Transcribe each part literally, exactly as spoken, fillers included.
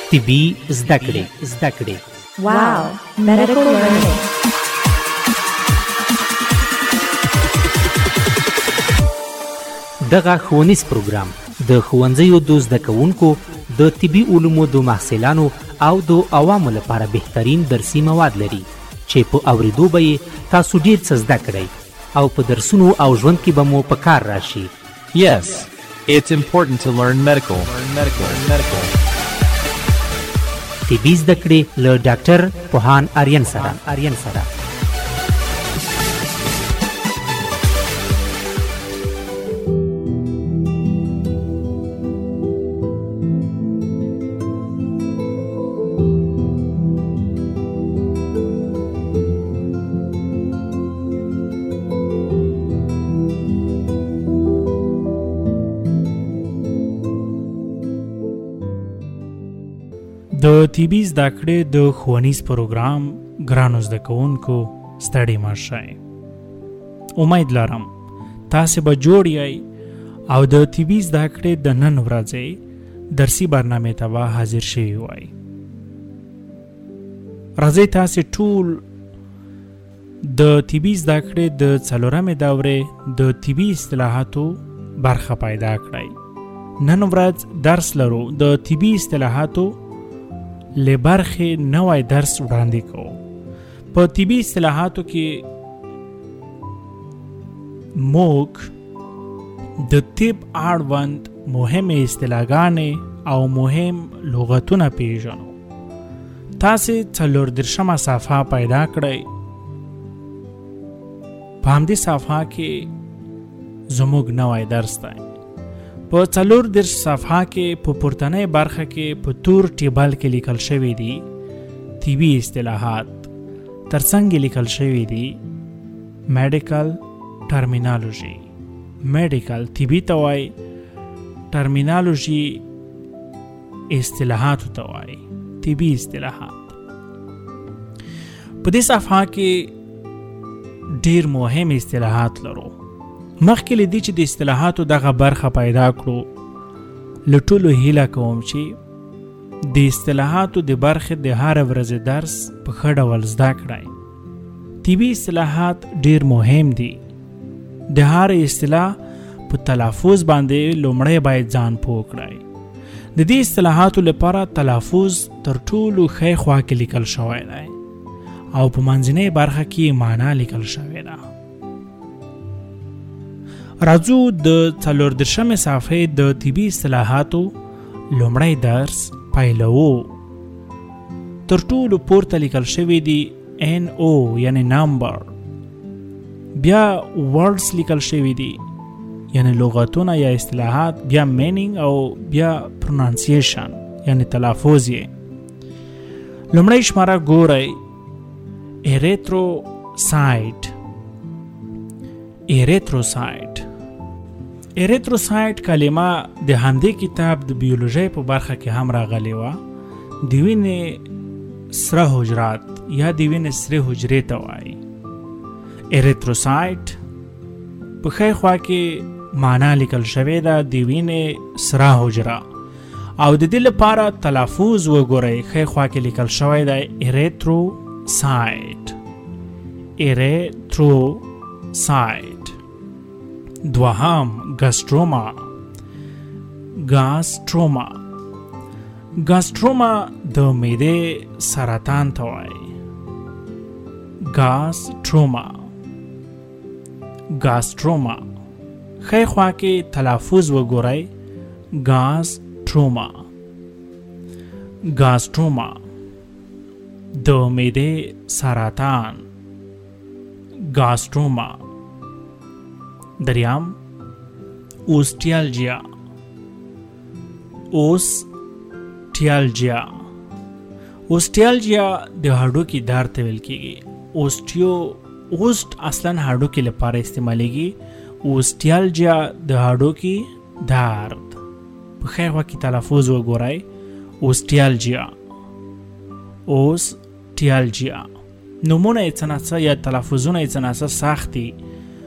طبي زده کړې زده کړې واو medical learning. دغه ښوونیز پروګرام د ښوونځیو د زده کوونکو د طبي علومو د محصلانو او د عوامو لپاره بهترین درسي مواد لري چې په اوریدو به یې تاسو ډیر څه زده کړئ او په درسونو او ژوند کې به مو په کار راشي. Yes, it's important to learn medical. Learn medical. Learn medical. طبي زده کړې له ډاکټر پوهان آرین سره آرین سره د طبي زده کړې د ښوونیز پروګرام ګرانو زده کوونکو ستړي مه شئ. امید لرم تاسې به جوړ یئ او د طبي زده کړې د نن ورځې درسي برنامې ته به حاضر شوي وئ. راځئ تاسې ټول د طبي زده کړې د څلورمې دورې د طبي اصطلاحاتو برخه پیدا کړئ. نن ورځ درس لرو د طبي اصطلاحاتو له برخې نوی درس وړاندې کوو. په طبي اصطلاحاتو کې موږ د طب اړوند مهمې اصطلاحګانې او مهم لغتونه پیژنو. تاسې څلور دېرشمه صفحه پیدا کړئ. په همدې صفحه کې زموږ نوی درس دی. په څلور دېرش صفحه کې په پورتنۍ برخه کې په تور ټیبل کې لیکل شوي دي طبي اصطلاحات، ترڅنګ لیکل شوي دي میډیکل ټرمینالوژي. میډیکل طبي ته وایي، ټرمینالوژي اصطلاحاتو ته وایي، طبي اصطلاحات. په دې صفحه کې ډیر مهم اصطلاحات لرو. مخکې له دې چې د اصطلاحاتو دغه برخه پیدا کړو، له ټولو هیله کوم چې د اصطلاحاتو د برخې د هر ورځې درس په ښه ډول زده کړئ. طبي اصطلاحات ډیر مهم دي. د هر اصطلاح په تلفظ باندې لومړی باید ځان پوه کړئ. د دې اصطلاحاتو لپاره تلفظ تر ټولو ښی خوا کې لیکل شوی دی او په منځنۍ برخه کې معنا لیکل شوی ده. راځو د څلور دېرشمې صفحې د طبي اصطلاحاتو لومړی درس پیلوو. تر ټولو پورته لیکل شوی دی ان او یعنی نمبر، بیا ورډز لیکل شوی دی یعنی لغتونه یا اصطلاحات، بیا مینینګ او بیا پرونانسیشن یعنی تلفظ یې. لومړی شماره ګورئ ایریتروسایت. ایریتروسایت ایریتروسایت کلمه د همدې کتاب د بیولوژي په برخه کې هم راغلی وه. د وینې سره حجرات یا د وینې سرې حجرې ته وایي. ایریتروسایت په ښی خوا کې معنا لیکل شوې ده د وینې سره حجره، او د دې لپاره تلفظ وګورئ. ښی خوا کې لیکل شوی دی ایریتروسایت. ایریتروسایت. دوهم ګاستروما. ګاستروما ګاستروما د معدې سرطان ته وایي. ګاستروما ګاستروما ښی خوا کې تلفظ وګورئ ګاستروما. ګاستروما د معدې سرطان. ګاستروما. دریم اوسټیالجیا. اوسټیالجیا اوسټیالجیا د هډوکي درد ته ویل کېږي. اوسټیو اوسټ اصلا هډوکي لپاره استعمالیږي. اوسټیالجیا د هډوکي درد. په ښی خوا کې تلفظ وګورئ اوسټیالجیا. اوسټیالجیا. نومونه یې څه نه څه یا تلفظونه یې څه نه څه سخت دي،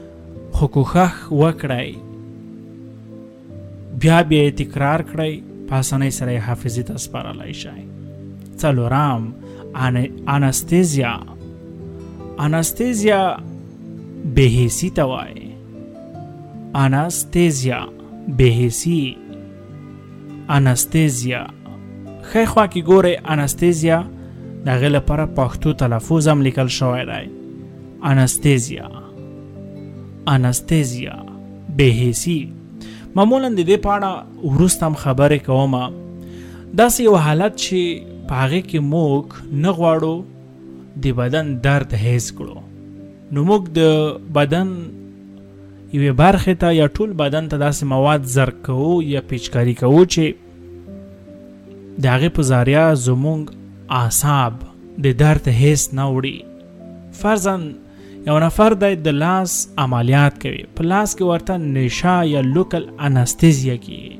خو کوښښ وکړئ بیا بیا تکرار کړئ، په اسانۍ سره یې حافظې ته سپارلی شئ. څلورم انستیزیا. انستیزیا بېحسي ته وایي. انستیزیا بېحسي. انستیزیا ښی خوا کې ګورئ انستیزیا د هغې لپاره پښتو تلفظ هم لیکل شوی دی. انستیزیا انستیزیا بېحسي. معمولا د دې په اړه وروسته هم خبرې کوم. داسې یو حالت چې په هغې کې موږ نه غواړو د بدن درد حس کړو، نو موږ د بدن یوې برخې ته یا ټول بدن ته داسې مواد زرک کوو یا پیچکاري کوو چې د هغې په ذریعه زموږ اعصاب د درد حس نه وړي. فرضاً یو نفر دی د لاس عملیات کوي، په لاس کې ورته نشه یا لوکل انستیزیا کیږي.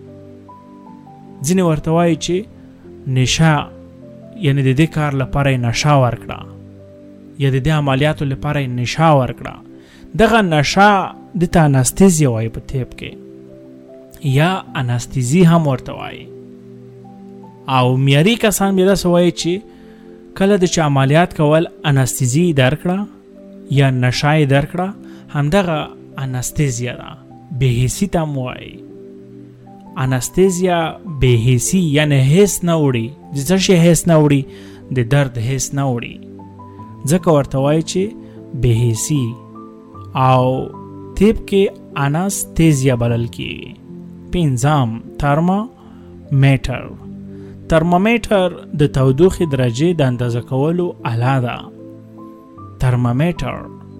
ځینې ورته وایي چې نشه یعنی د دې کار لپاره یې نشه ورکړه یا د دې عملیاتو لپاره یې نشه ورکړه. دغه نشه د ته انستیزیا وایي په طب کې، یا انستیزي هم ورته وایي. او معیاري کسان بیا داسې وایي چې کله د چې عملیات کول انستیزي درکړه یا نشه یې درکړه، همدغه انستیزیا ده. بېحسي ته هم وایي. انستیزیا بېحسي یعنی حس نه وړي. د څه شي حس نه وړي؟ د درد حس نه وړي، ځکه ورته وایي چې بېحسي. او طب کې انستیزیا بلل کیږي. پنځم ترمامیټر. ترمامیټر د تودوخې درجې د اندازه کولو آله ده. ترمامیټر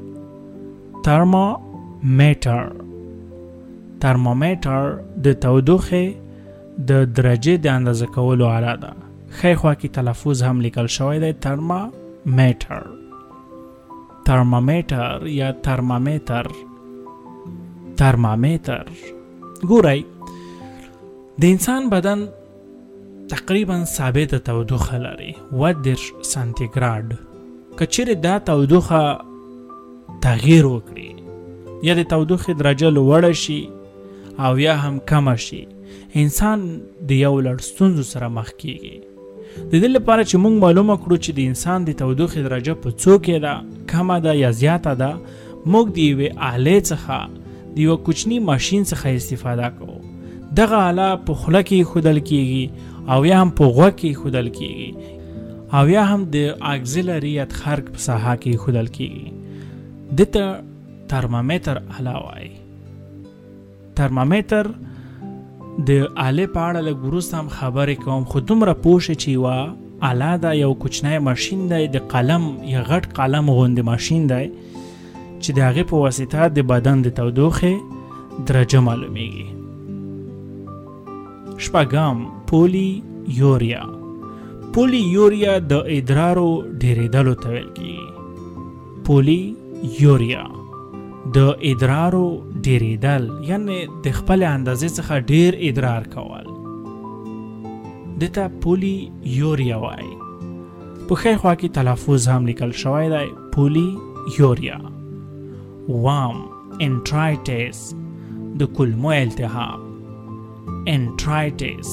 ترمامیټر ترمامیټر د تودوخې د درجې د اندازه کولو آله ده. ښی خوا کې تلفظ هم لیکل شوی دی ترمامیټر. ترمامیټر یا ترمامیټر. ترمامیټر ګورئ، د انسان بدن تقریبا ثابته تودوخه لري، اووه دېرش سانتیګراډ. که چیرې دا تودوخه تغییر وکړي یا د تودوخې درجه لوړه شي او یا هم کمه شي، انسان د یو لړ ستونزو سره مخ کیږي. د دې لپاره چې موږ معلومه کړو چې د انسان د تودوخې درجه په څو کې ده، کمه ده یا زیاته ده، موږ د یوې آلې څخه د یوه کوچني ماشین څخه استفاده کوو. دغه آله په خوله کې ایښودل کیږي او یا هم په غوږ کې ایښودل کیږي او یا هم د اګزیلري یا خرګ په ساحه کې ایښودل کیږي. دې ته ترمامیټر آله وایي. ترمامیټر د آلې په اړه لږ وروسته هم خبرې کوم، خو دومره پوه شئ چې یوه آله ده، یو کوچنی ماشین دی، د قلم یا غټ قلم غوندې ماشین دی چې د هغې په واسطه د بدن د تودوخې درجه معلومیږي. شپږم پولی یوریا. پولی یوریا د ادرارو ډیریدلو ته ویل کیږي. پولی یوریا د ادرارو ډیریدل یعنی د خپل اندازې څخه ډیر ادرار کول، دته پولی یوریا وایي. په ښی خوا کې تلفظ هم لیکل شوی دی پولی یوریا. وام انټرایټس د کولمو التهاب. انټرایټس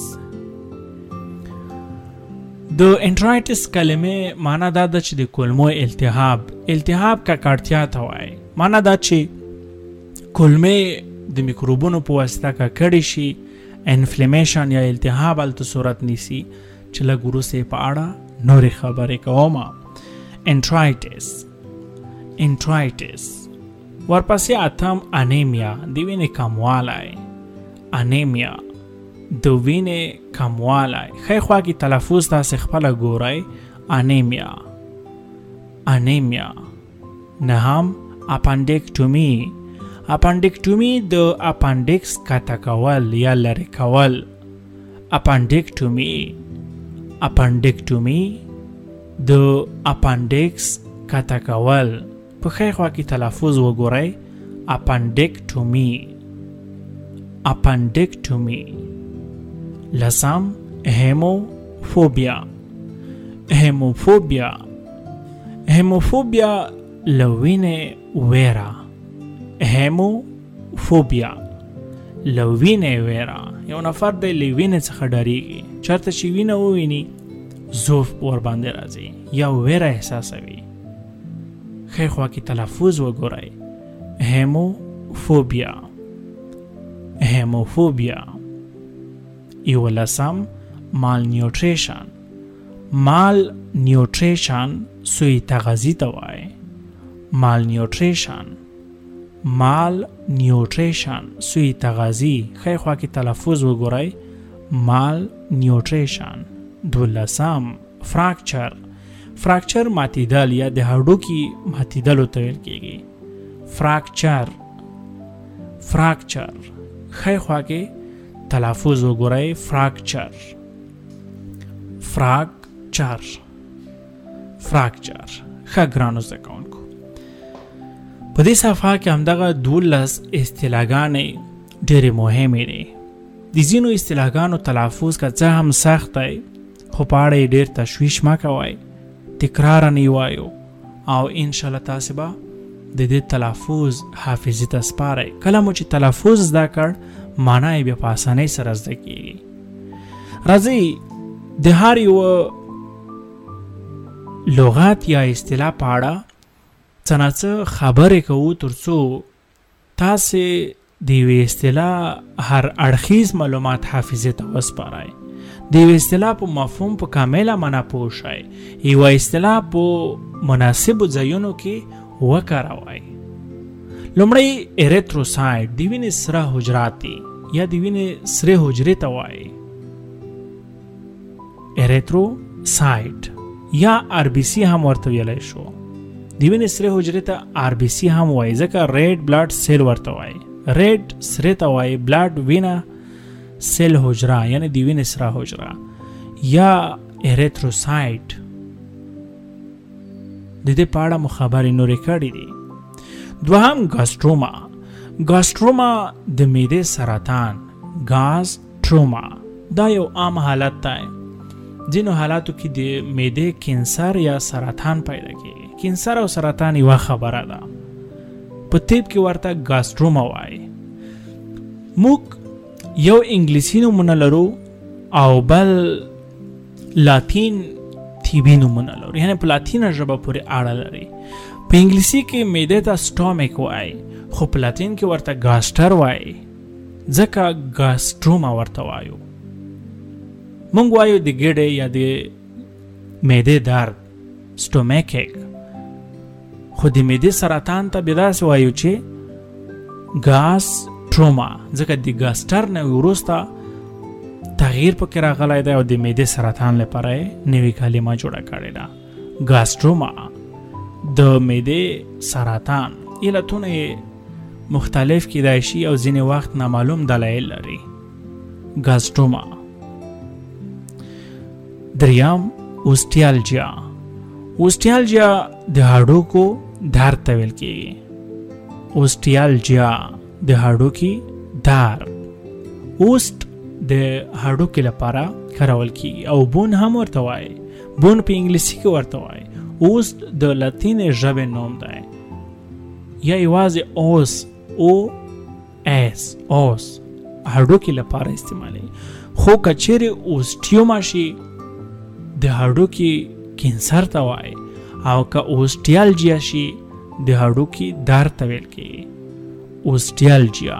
د انټرایټس کلمې معنا دا ده چې د کولمو التهاب. التهاب ککړتیا ته وایي. معنا دا چې کولمې د میکروبونو په واسطه ککړې شي، انفلیمیشن یا التهاب هلته صورت نیسي، چې لږ وروسته په اړه نورې خبرې کوم. انټرایټس انټرایټس ورپسې اتم انیمیا، د وینې کموالی. انیمیا د وینې کموالی. ښی خوا کې تلفظ تاسې خپله ګورئ انیمیا. انیمیا. نهم اپنډیکټومي. اپنډیکټومي د اپنډکس قطع کول یا لرې کول. اپنډیکټومي. اپنډیکټومي د اپنډکس قطع کول. په ښی خوا کې تلفظ وګورئ اپنډیکټومي. اپنډیکټومي. لسم هیموفوبیا. هیموفوبیا. هیموفوبیا له وینې ویره. هیموفوبیا له وینې ویره. یو نفر دی له وینې څخه ډارېږي، چېرته چې وینه وویني ضعف ورباندې راځي یا ویره احساسوي. ښی خوا کې تلفظ وګورئ، هیموفوبیا. هیموفوبیا. یولسم مال نیوټریشن. مال نیوټریشن سوی تغذی ته وایي. مال نیوټریشن. مال نیوټریشن سوی تغذی. ښی خوا کې تلفظ وګورئ، مال نیوټریشن. دولسم فراکچر. فراکچر ماتیدل یا د هډوکي ماتیدلو ته ویل کېږي. فراکچر. فراکچر. ښی خوا کې تلفظ وګورئ، فراکچر. فراکچر. فراکچر. ښه ګرانو زده کوونکو، په دې صفحه کې همدغه دولس اصطلاحګانې ډېرې مهمې دي. د ځینو اصطلاحګانو تلفظ که څه هم سخت دی، خو په اړه یې ډېر تشویش مه کوئ، تکرارا یې وایو او انشاءالله تاسې به د دې تلفظ حافظې ته سپارئ. کله مو چې تلفظ زده کړ، معنا یې بیا په اسانۍ سره زده کېږي. راځئ د هر یوه لغت یا اصطلاح په اړه څه نه څه خبرې کوو، تر څو تاسې د یوې اصطلاح هر اړخیز معلومات حافظې ته وسپارئ. د یوې اصطلاح په مفهوم په کامله معنا پوه شئ. یوه اصطلاح په مناسبو ځایونو کې وکاروئ. لومړی اریتروسایت د وینې سره حجرات دي یا د وینې سرې حجرې ته وایي. اریتروسایت یا آر بی سی هم ورته ویلی شو. د وینې سرې حجرې ته آر بی سی هم وایي، ځکه ریډ بلډ سیل ورته وایي. ریډ سرې ته وایي، بلډ وینه، سیل حجره یعنی د وینې سره حجره یا اریتروسایت. د دې په اړه مو خبرې نورې کړې دي. دوهم ګاستروما. ګاستروما د معدې سرطان. ګاستروما دا یو عام حالت دی. ځینو حالاتو کې د معدې کینسر یا سرطان پیدا کېږي. کینسر او سرطان یوه خبره ده. په طب کې ورته ګاستروما وایي. موږ یو انګلیسي نومونه لرو او بل لاتین طبي نومونه لرو، یعنی په لاتینه ژبه پورې اړه لري. په انګلیسي کې معدې ته سټومک وایي، خو په لاتین کې ورته ګاسټر وایي، ځکه ګاستروما ورته وایو. مونږ وایو د ګیډې یا د معدې درد سټومکیک، خو د معدې سرطان ته بیا داسې وایو چې ګاستروما، ځکه د ګاسټر نه وروسته تغییر پکې راغلی دی او د معدې سرطان لپاره یې نوې کلمه جوړه کړې ده. ګاستروما د معدې سرطان. علتونه یې مختلف کیدای شي او ځینې وخت نامعلوم دلایل لري. ګاستروما. دریم اوسټیالجیا. اوسټیالجیا د هډوکو درد ته ویل کېږي. اوسټیالجیا د هډوکي درد. اوسټ د هډوکي لپاره کارول کېږي او بون هم ورته وایي. بون په انګلیسي کې ورته وایي. اوسټ د لاتینې ژبې نوم دی یا یوازې اوس او اس اوس هډوکي لپاره استعمالي. خو که چیرې اوسټیوما شي د هډوکي کینسر ته وایي او که اوسټیالجیا شي د هډوکي درد ته ویل کېږي. اوسټیالجیا.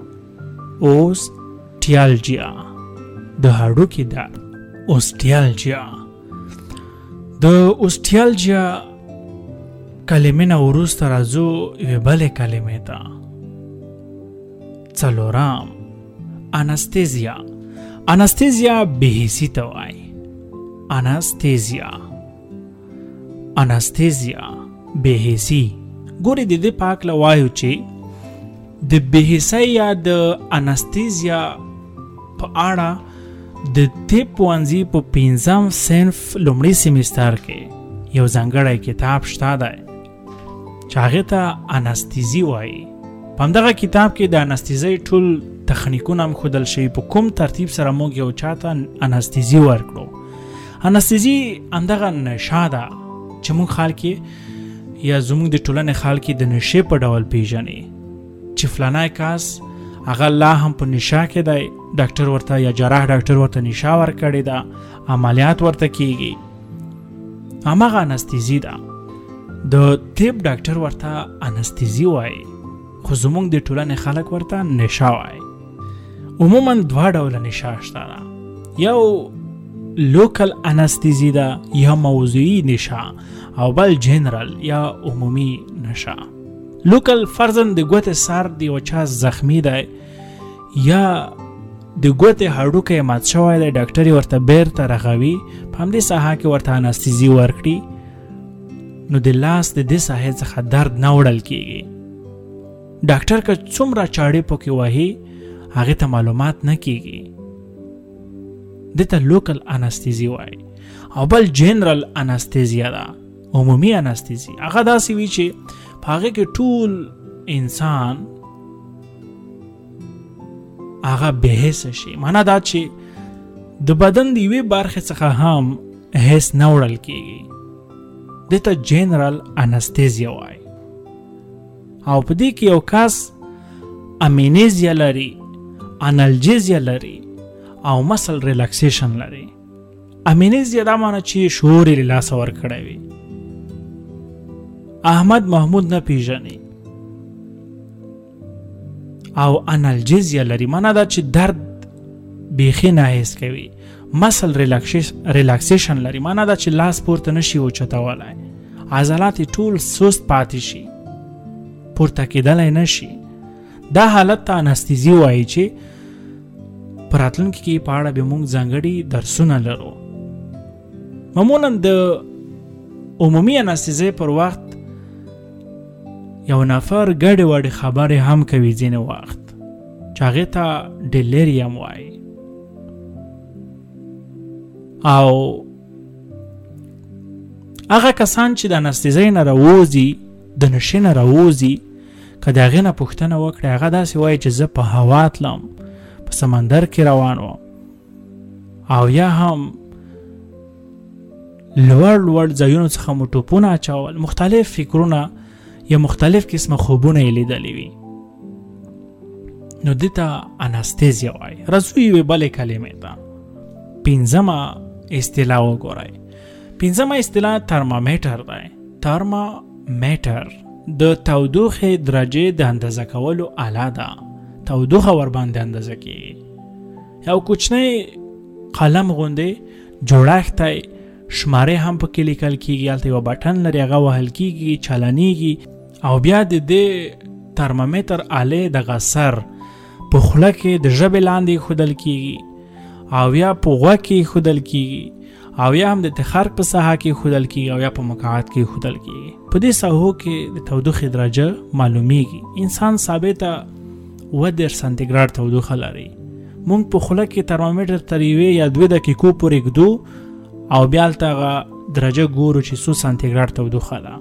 اوسټیالجیا د هډوکي درد. اوسټیالجیا. د اوسټیالجیا کلمې نه وروسته راځو یوې بلې کلمې ته. څلورم انستیزیا. انستیزیا بېحسي ته وایي. انستیزیا. انستیزیا بېحسي. ګورې د دې په هکله وایو چې د بېحسۍ یا د انستیزیا په اړه د طب پوهنځي په پنځم صنف لومړي سیمیستر کې یو ځانګړی کتاب شته دی چې هغې ته انستیزي وایي. په همدغه کتاب کې د انستیزۍ ټول تخنیکونه هم ښودل شوي، په کوم ترتیب سره موږ یو چاته انستیزي ورکړو. انستیزي همدغه نشه ده چې موږ خلک یا زموږ د ټولنې خلک د نشې په ډول پیژني، چې فلانی کس هغه لا هم په نشا کې دی، ډاکټر ورته یا جراح ډاکټر ورته نشا ورکړې ده، عملیات ورته کیږي، هماغه انستیزي ده. د طب ډاکټر ورته انستیزي وایي، خو زمونږ د ټولنې خلک ورته نشا وایي. عموما دوه ډوله نشا شته ده، یو لوکل انستیزي ده یا موضوعي نشا، او بل جنرال یا عمومي نشا. لوکل فرضاً د ګوتې سر د یو چا زخمی دی یا د ګوتې هډوکی مات شوی دی، ډاکټر یې ورته بیرته رغوي، په همدې ساحه کې ورته انستیزي ورکړي، نو د لاس د دې ساحې څخه درد نه وړل کیږي. ډاکټر که څومره چاړې پکې وهي هغې ته معلومات نه کیږي، دې ته لوکل انستیزي وایي. او بل جنرال انستیزیا ده، عمومي انستیزي. هغه داسې وي چې په هغې کې ټول انسان هغه بېحسه شي، معنا دا چې د بدن د یوې برخې څخه هم حس نه وړل کیږي، دې ته جنرال انستیزیا وایي. او په دې کې یو کس امینیزیا لري، انالجیزیا لري او مسل ریلاکسیشن لري. امینیزیا دا معنی چې شعور یې له لاسه ورکړی وي، احمد محمود نه پیژني. او انالجیزیا لري، معنی دا چې درد بیخي نه حس کوي. مسل ریلاکسیشن لري، معنی دا چې لاس پورته نشي اوچتولی، عضلات ټول سست پاتې شي، پورته کېدلی نشي. دا حالت ته انستیزي وایي چې په راتلونکي کې په اړه به موږ ځانګړي درسونه لرو. معمولا د عمومي انستیزي پر وخت یو نفر ګډې وډې خبرې هم کوي ځینې وخت، چې هغې ته ډیلیریم وایي. او هغه کسان چې د انستیزۍ نه راوځي، د نشې نه راوځي، که د هغې نه پوښتنه وکړي، هغه داسې وایي چې زه په هوا تلم، په سمندر کې روان وم، او یا هم لوړ لوړ ځایونو څخه مو ټوپونه اچول، مختلف فکرونه یا مختلف قسمه خوبونه یې لیدلي وي، نو دې ته انستیزیا وایي. راځو یوې بلې کلمې ته. پنځمه اصطلاح وګورئ. پنځمه اصطلاح ترمامیټر دی. ترمامیټر د تودوخې درجې د اندازه کولو آله ده. تودوخه ورباندې اندازه کیږي. یو کوچنی قلم غوندې جوړښت دی، شمارې هم پکې لیکل کیږي، هلته یو بټن لري، هغه وهل کیږي، چالانیږي، او بیا د دې ترمامیټر آلې دغه سر په خوله کې د ژبې لاندې ایښودل کیږي، او یا په غوږ کې ایښودل کیږي، او یا هم د تخرق په ساحه کې ایښودل کیږي، او یا په مقعد کې ایښودل کیږي. په دې ساحو کې د تودوخې درجه معلومیږي. انسان ثابته اوه دېرش سانتي ګراډ تودوخه لري. موږ په خوله کې ترمامیټر تر یوې یا دوې دقیقو پورې ږدو، او بیا هلته هغه درجه ګورو چې څو سانتي ګراډ تودوخه ده.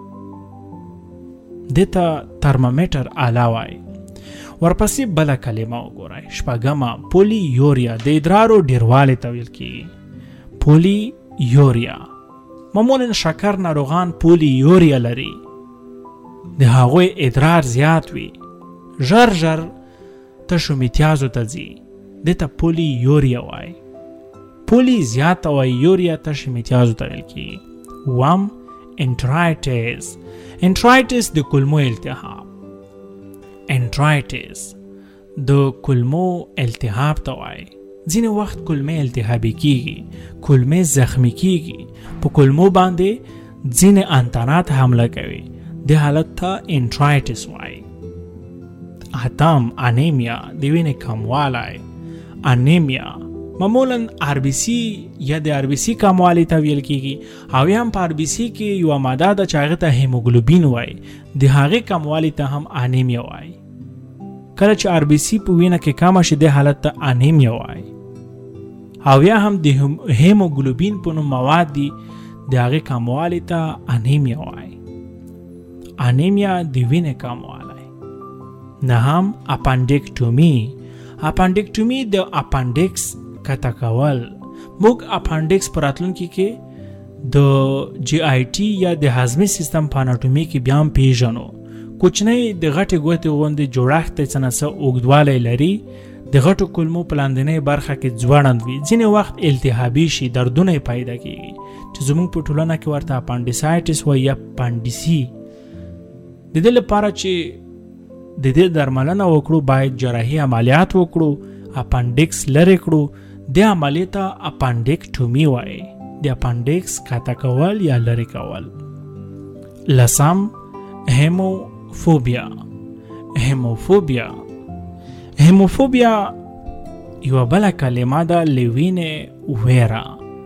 دې ته ترمامیټر آله وایي. ورپسې بله کلمه وګورئ. شپږمه پولی یوریا، د ادرارو ډیروالی ته ویل کیږي. پولی یوریا معمولا شکر ناروغان پولی یوریا لري، د هغوی ادرار زیات وي، ژر ژر تشو میتیازو ته ځي، دې ته پولی یوریا وایي. پولی زیاته وایي، یوریا تشو میتیازو ته ویل کیږي. اووم انټرایټس. انټرایټس د کولمو التهاب. انټرایټس د کولمو التهاب ته وایي. ځینې وخت کولمې التهابي کیږي، کولمې زخمی کیږي، په کولمو باندې ځینې انتانات حمله کوي، د حالت ته انټرایټس وایي. اتم انیمیا، د وینې کموالی. انیمیا معمولا آر بی سی یا د آر بی سی کموالی ته ویل کیږي، او یا هم په آر بی سی کې یوه ماده ده چې هغې ته هیموګلوبین وایي، د هغې کموالی ته هم انیمیا وایي. کله چې آر بی سی په وینه کې کمه شي، د حالت ته انیمیا وایي. او یا هم د هیموګلوبین په نوم مواد دي، د هغې کموالی ته انیمیا وایي. انیمیا د وینې کموالی. نهم اپنډیکټومي. اپنډیکټومي د اپنډکس کته کول. موږ اپنډکس په راتلونکي کې د جی آی ټي یا د هضمي سیستم په اناټومي کې بیا هم پیژنو. کوچنی د غټې ګوتې غوندې جوړښت دی، څه نه څه اوږدوالی لري، د غټو کولمو په لاندنۍ برخه کې ځوړند وي، ځینې وخت التهابي شي، دردونه یې پیدا کېږي چې زموږ په ټولنه کې ورته اپانډیسایټس وایي یا پانډیسي. د دې لپاره چې د دې درملنه وکړو باید جراحي عملیات وکړو، اپانډکس لرې کړو. د عملیې ته اپانډکټومي وایي، د اپانډکس کاته کول یا لرې کول. لسم هیموفوبیا. هیموفوبیا هیموفوبیا یو بله کلمه ده لوینې ویره.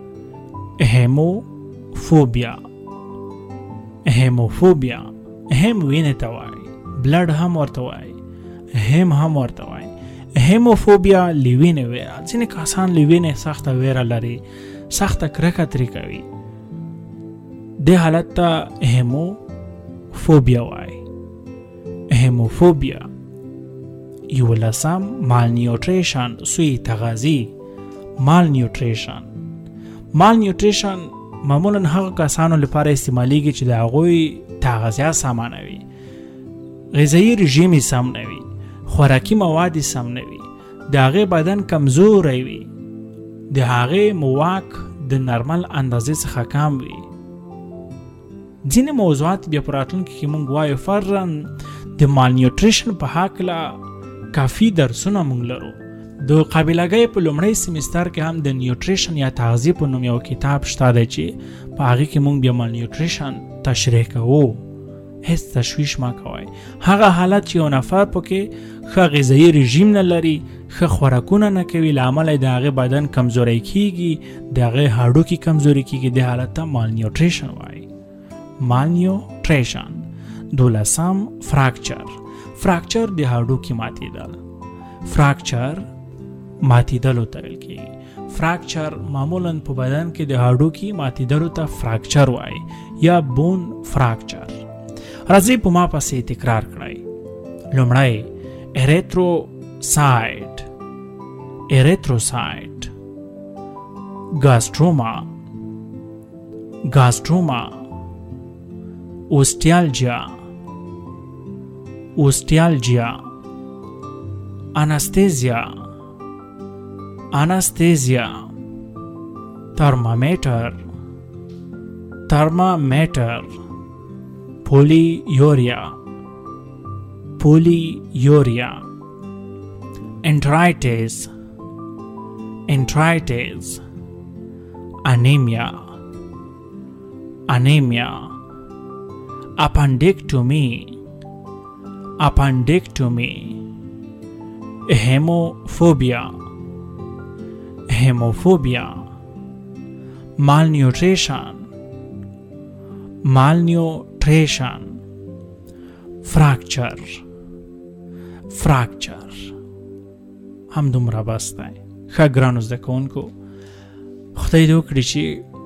هیموفوبیا هیموفوبیا هم وینې ته وایي، بلډ هم ورته وایي، هم هم ورته وایي. هیموفوبیا لوینې ویره. ځینې کسان لوینې سخته ویره لري، سخته کرکه ترې کوي، دې حالت ته هیموفوبیا وایي. هیموفوبیا. یولسم مالنیوټریشن، سوی تغذی. مالنیوټریشن مالنیوټریشن معمولا هغه کسانو لپاره استعمالیږي چې د هغوی تغذیه سمه نه وي، غذایي رژیم یې سم نه وي، خوراکي مواد یې سم نه وي، د هغې بدن کمزوری وي، د هغې مواک د نرمل اندازې څخه کم وي. ځینې موضوعات بیا په راتلونکي کې موږ وایو. فرضاً د مالنیوټریشن په هکله کافي درسونه موږ لرو. د قابلګۍ په لومړی سیمستر کې هم د نیوټریشن یا تغذیه په نوم یو کتاب شته دی چې په هغې کې موږ بیا مالنیوټریشن تشریح کوو. هیڅ تشویش ما کوئ. هغه حالت چې یو نفر پکې ښه غذایي رژیم نه لري، ښه خوراکونه نه کوي، له امله د هغې بدن کمزوری کیږي، د هغې هډوکي کمزوري کیږي، دې حالت ته مالنیوټریشن وایي. مالنیوټریشن. دولسم فراکچر. فراکچر د هډوکي ماتېدل. فراکچر ماتېدلو ته ویل کېږي. فراکچر معمولا په بدن کې د هډوکي ماتېدلو ته فراکچر وایي یا بون فراکچر. راځئ په ما پسې تکرار کړئ. لومړی اریتروسایټ، اریتروسایټ. گاستروما، گاستروما. اوستیالجیا، اوستیالجیا. انستیزیا، انستیزیا. ترمامیټر، ترمامیټر. پولیوریا، پولیوریا. انټرایټس، انټرایټس. انیمیا، انیمیا. اپانډکټومي، اپانډکټومي. هیموفوبیا، هیموفوبیا. مالنیوټریشن، مالنیوټریشن. فراکچر، فراکچر. هم دومره بس دی. ښه ګرانو زده کوونکو، خدای دې وکړي چې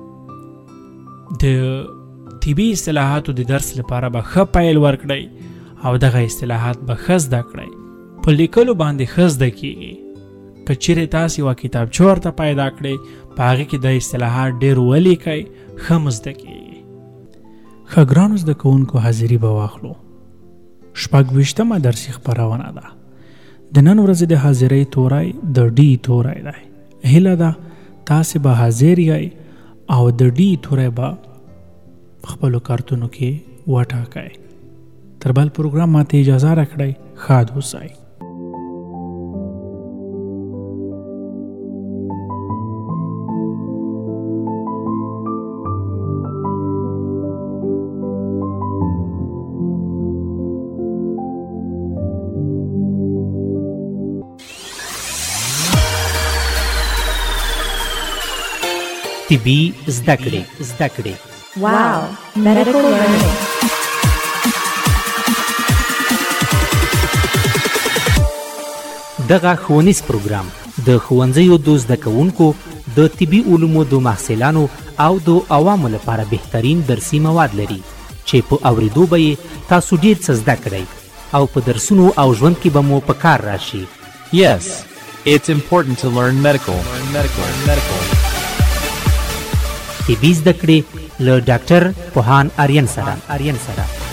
د طبي اصطلاحاتو د درس لپاره به ښه پیل ورکړئ او دغه اصطلاحات به ښه زده کړئ. په لیکلو باندې ښه زده کېږي. که چیرې تاسې یوه کتابچه ورته پیدا کړئ، په هغې کې د اصطلاحات ډېر ولیکئ، ښه مو زده کېږي. ښه ګرانو زده کوونکو، حاضري به واخلو. شپږ ویشتمه درسي خپرونه ده. د نن ورځې د حاضرۍ توری د ډي توری دی. هیله ده تاسې به حاضر یئ او د ډي توری به خپلو کارتونو کې وټاکئ. تر بل پروګرام ماته اجازه راکړئ. ښاد اوسئ. طبي زده کړې زده کړې Wow, medical learning. دغه ښوونیز پروګرام د ښوونځیو د زده کوونکو د طبي علومو د محصلانو او د عوامو لپاره بهترین درسي مواد لري چې په اورېدو به یې تاسو ډېر څه زده کړئ او په درسونو او ژوند کې به مو په کار راشي. Yes, it's important to learn medical. Learn medical. Learn medical. طبي زده کړې له ډاکټر پوهان آریان سره آریان سره